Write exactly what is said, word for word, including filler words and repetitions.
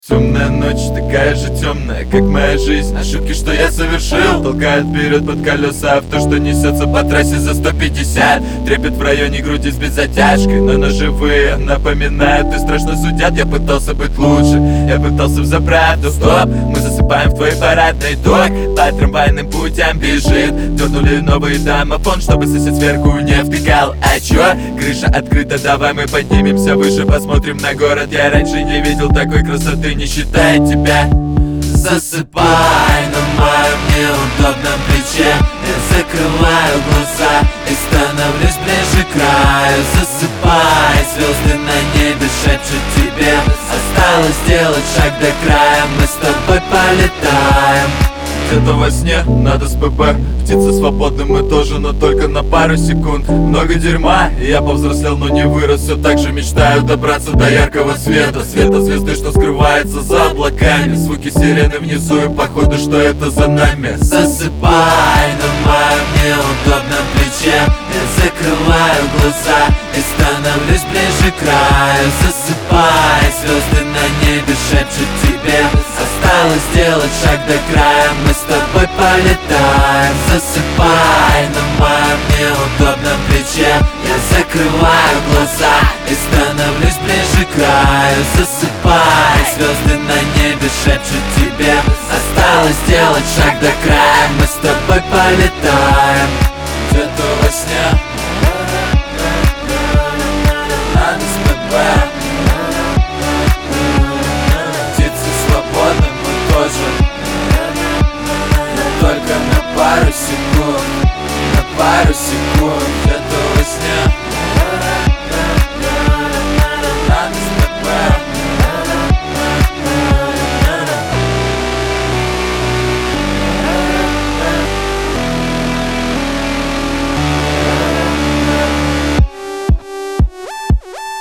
Темная ночь, такая же темная, как моя жизнь. Ошибки, что я совершил, толкают вперед под колеса авто, что несется по трассе за сто пятьдесят. Трепет в районе груди с затяжкой, но ножевые напоминают и страшно судят. Я пытался быть лучше, я пытался взаправду. Стоп, мы засыпаем в твой парадный док. По трамвайным путям бежит. Дернули новый домофон, чтобы сосед сверху не втыкал. А чё? Крыша открыта, давай мы поднимемся выше, посмотрим на город. Я раньше не видел такой красоты, не считая тебя. Засыпай на моем неудобном плече. Я закрываю глаза и становлюсь ближе к краю. Засыпай, звезды на небе шепчут тебе. Осталось сделать шаг до края, мы с тобой полетаем. Где-то во сне надо с ПП. Птицы свободны, мы тоже, но только на пару секунд. Много дерьма, и я повзрослел, но не вырос. Все так же мечтаю добраться до яркого света. Света звезды, что скрывается за облаками. Звуки сирены внизу, и походу, что это за нами. Засыпай на моем неудобном плече. Я закрываю глаза и становлюсь ближе к краю. Засыпай, звезды на небе шепчут тебе. Осталось сделать шаг до края, мы с тобой полетаем. Засыпай на моем неудобном плече. Я закрываю глаза и становлюсь ближе к краю. Засыпай, звезды на небе шепчут тебе. Осталось сделать шаг до края, мы с тобой полетаем. Где-то во сне